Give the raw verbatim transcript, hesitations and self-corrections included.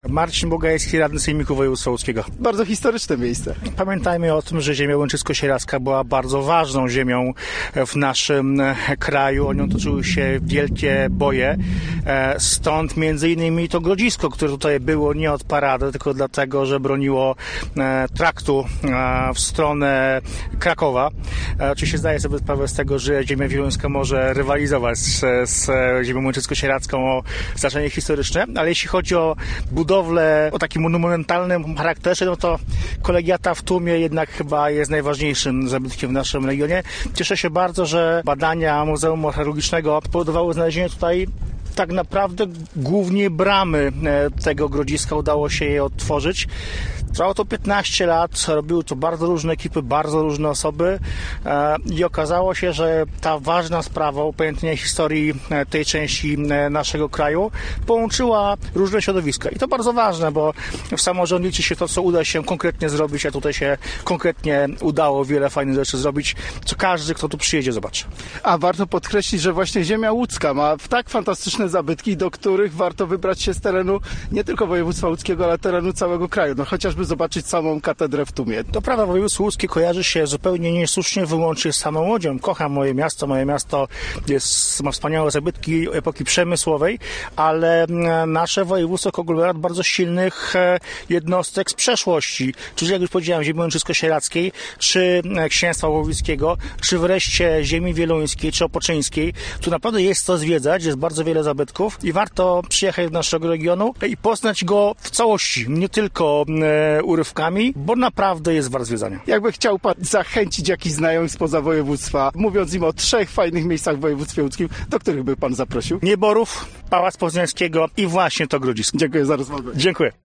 Marcin Bogajski, radny Sejmiku Województwa Łódzkiego. Bardzo historyczne miejsce. Pamiętajmy o tym, że ziemia łęczysko-sieradzka była bardzo ważną ziemią w naszym kraju. O nią toczyły się wielkie boje. Stąd między innymi to Grodzisko, które tutaj było nie od parady, tylko dlatego, że broniło traktu w stronę Krakowa. Oczywiście zdaję sobie sprawę z tego, że ziemia wieluńska może rywalizować z, z ziemią łęczysko-sieradzką o znaczenie historyczne, ale jeśli chodzi o budowę o takim monumentalnym charakterze, no to Kolegiata w Tumie jednak chyba jest najważniejszym zabytkiem w naszym regionie. Cieszę się bardzo, że badania Muzeum Archeologicznego spowodowały znalezienie tutaj tak naprawdę głównie bramy tego Grodziska. Udało się je otworzyć. Trwało to piętnaście lat, robiły to bardzo różne ekipy, bardzo różne osoby i okazało się, że ta ważna sprawa upamiętnienia historii tej części naszego kraju połączyła różne środowiska. I to bardzo ważne, bo w samorządzie liczy się to, co uda się konkretnie zrobić, a tutaj się konkretnie udało wiele fajnych rzeczy zrobić, co każdy, kto tu przyjedzie, zobaczy. A warto podkreślić, że właśnie ziemia łódzka ma tak fantastyczne zabytki, do których warto wybrać się z terenu nie tylko województwa łódzkiego, ale terenu całego kraju. No chociażby zobaczyć samą katedrę w Tumie. To prawda, województwo łódzkie kojarzy się zupełnie niesłusznie wyłącznie z samą Łodzią. Kocham moje miasto, moje miasto jest, ma wspaniałe zabytki epoki przemysłowej, ale nasze województwo konglomerat bardzo silnych jednostek z przeszłości, czyli jak już powiedziałem, ziemi łęczysko-sieradzkiej, czy księstwa łowickiego, czy wreszcie ziemi wieluńskiej, czy opoczyńskiej. Tu naprawdę jest co zwiedzać, jest bardzo wiele zabytków i warto przyjechać do naszego regionu i poznać go w całości, nie tylko urywkami, bo naprawdę jest wart zwiedzania. Jakby chciał pan zachęcić jakichś znajomych spoza województwa, mówiąc im o trzech fajnych miejscach w województwie łódzkim, do których by pan zaprosił? Nieborów, Pałac Poznańskiego i właśnie to Grodzisko. Dziękuję za rozmowę. Dziękuję.